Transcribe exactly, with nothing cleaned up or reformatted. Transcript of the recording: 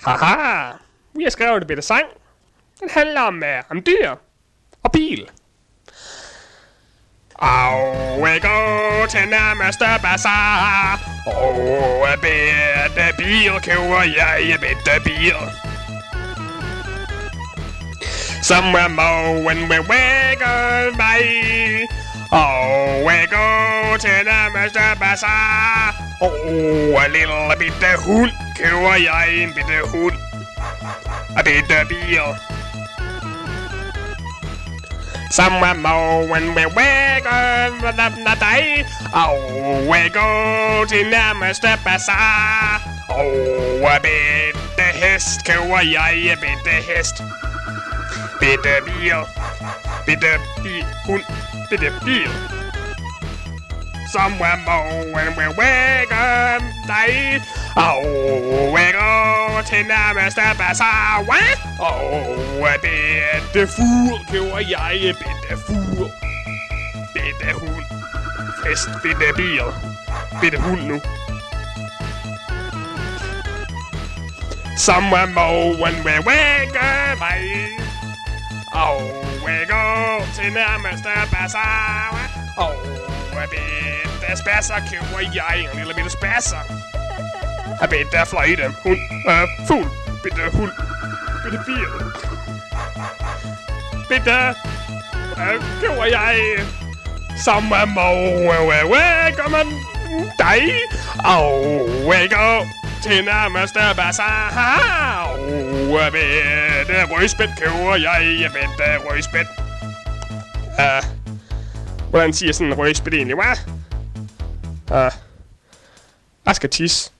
Haha, vi har skrevet en bitte sang. Den handler om, uh, om dyr og bil. Og vi går til nærmeste bazar. Og en bitte bil køber jeg, en bitte bil. Somewhere more when we wake up by. Og vi går til nærmeste bazar. Og en lille bitte hund køber jeg, en bitte hund. En bitte bil. Somewhere more when we wake up the day. Oh, we go til nærmeste bazar. Oh, a bitte hest køber jeg, en bitte hest. Bitte bil, bitte bil, hund, bitte bil. Somewhere more when we wake up the day. Oh, we go til nærmeste bazar. What? Oh, a bitte fugl køber jeg, en bitte fugl. Bitte hund, hest, bitte bil, bitte hund nu. Somewhere more when we wake up the oh, we go til nærmeste bazar. Oh, a bitte spasser køber jeg, en lille bitte spasser. A bitte fløjte, hund, øh, fugl, bitte hund, bitte bil. Bitte, øh, køber jeg. Somewhere more when we wake up the day. Oh, we go til nærmeste bazar. Oh, a bitte rødspæt køber jeg, en bitte rødspæt. Uh, hvordan siger sådan en rødspæt egentlig, hva'? Uh, jeg skal tisse.